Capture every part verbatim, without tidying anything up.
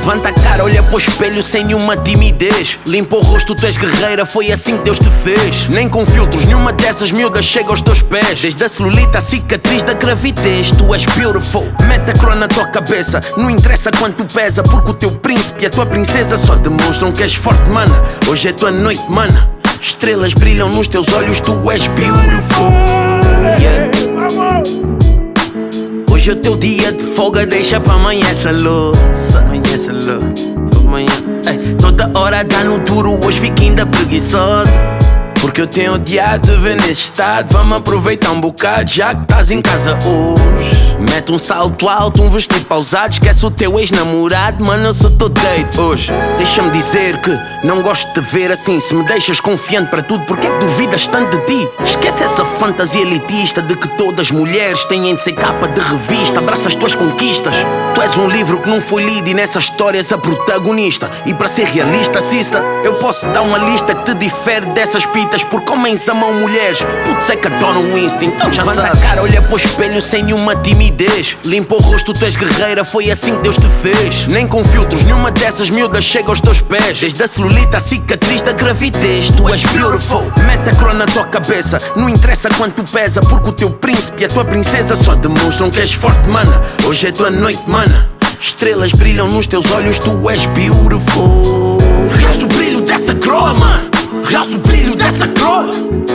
Levanta a cara, olha pro espelho sem nenhuma timidez. Limpa o rosto, tu és guerreira, foi assim que Deus te fez. Nem com filtros, nenhuma dessas miúdas chega aos teus pés. Desde a celulite à cicatriz da gravidez, tu és beautiful. Mete a coroa na tua cabeça, não interessa quanto pesa, porque o teu príncipe e a tua princesa só demonstram que és forte, mana. Hoje é tua noite, mana. Estrelas brilham nos teus olhos, tu és beautiful, yeah. Hoje é o teu dia de folga, deixa pra amanhã essa luz. Amanhã essa luz, amanhã. Ei, toda hora dá no duro, hoje fica ainda preguiçosa. Porque eu tenho odiado de ver nesse estado. Vamos aproveitar um bocado já que estás em casa hoje. Mete um salto alto, um vestido pausado. Esquece o teu ex-namorado, mano, eu sou teu date hoje. Deixa-me dizer que não gosto de ver assim. Se me deixas confiante para tudo, porque é que duvidas tanto de ti? Esquece essa fantasia elitista de que todas as mulheres têm de ser capa de revista. Abraça as tuas conquistas. Tu és um livro que não foi lido e nessa história és a protagonista. E para ser realista, assista, eu posso dar uma lista que te difere dessas pitas. Porque homens amam mulheres, putz é que adoram o Insta, então já levanta a cara, olha pro espelho sem nenhuma timidez. Limpa o rosto, tu és guerreira, foi assim que Deus te fez. Nem com filtros, nenhuma dessas miúdas chega aos teus pés. Desde a celulite à cicatriz da gravidez, tu és beautiful. Mete a coroa na tua cabeça, não interessa quanto pesa, porque o teu príncipe e a tua princesa só demonstram que és forte, mana. Hoje é tua noite, mana. Estrelas brilham nos teus olhos, tu és beautiful. Realça o brilho dessa coroa, mano. Realça o brilho dessa coroa.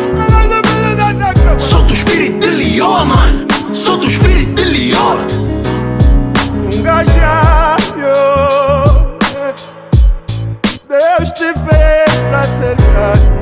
Solta o espírito de leão, mano. Solta o espírito de leão. Um gajaio, Deus te fez pra ser grande.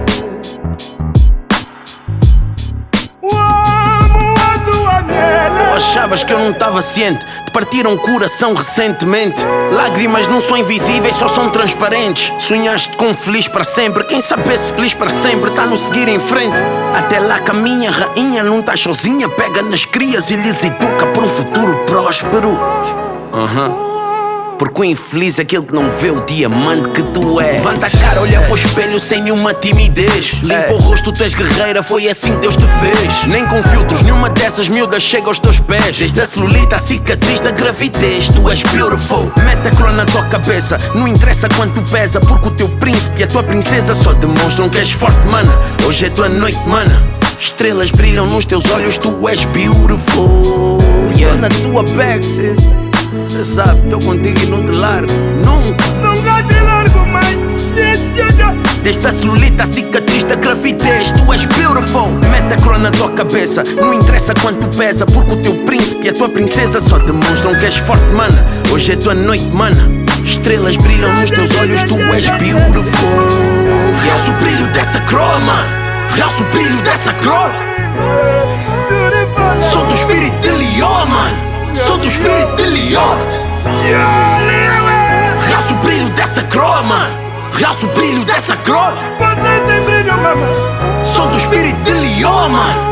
O amo a tua nele. Tu achavas que eu não tava ciente? Te partiram o coração recentemente. Lágrimas não são invisíveis, só são transparentes. Sonhaste com feliz para sempre. Quem sabe esse feliz para sempre tá no seguir em frente. Até lá caminha, rainha, não tá sozinha. Pega nas crias e lhes educa para um futuro próspero. Aham uhum. Porque o infeliz é aquele que não vê o diamante que tu és. Levanta a cara, olha pro espelho sem nenhuma timidez. Limpa o rosto, tu és guerreira, foi assim que Deus te fez. Nem com filtros, nenhuma dessas miúdas chega aos teus pés. Desde a celulite à cicatriz da gravidez, tu és beautiful. Mete a coroa na tua cabeça, não interessa quanto pesa, porque o teu príncipe e a tua princesa só demonstram que és forte, mana. Hoje é tua noite, mana. Estrelas brilham nos teus olhos, tu és beautiful, yeah. Na tua back, sis. Cê sabe, tô contigo e não te largo. Nunca, nunca te largo, mãe. Desde a celulite à cicatriz da gravidez, tu és beautiful. Mete a coroa na tua cabeça, não interessa quanto pesa, porque o teu príncipe e a tua princesa só demonstram que és forte, mana. Hoje é tua noite, mana. Estrelas brilham nos teus olhos, tu és beautiful. Realça o brilho dessa coroa, mano. Realça o brilho dessa coroa. Solta o espírito de leão, mano. Solta o espírito de leão. Realça o brilho dessa coroa, mano. Realça o brilho dessa coroa. Você tem brilho, mamãe. Solta o espírito de leão, mano.